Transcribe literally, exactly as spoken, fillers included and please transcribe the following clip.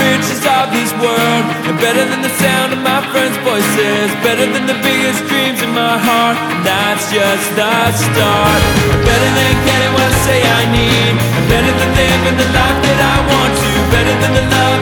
riches of this world, and better than the sound of my friends' voices, better than the biggest dreams in my heart. And that's just the start. Better than getting what I say I need, and better than living the life that I want to, better than the love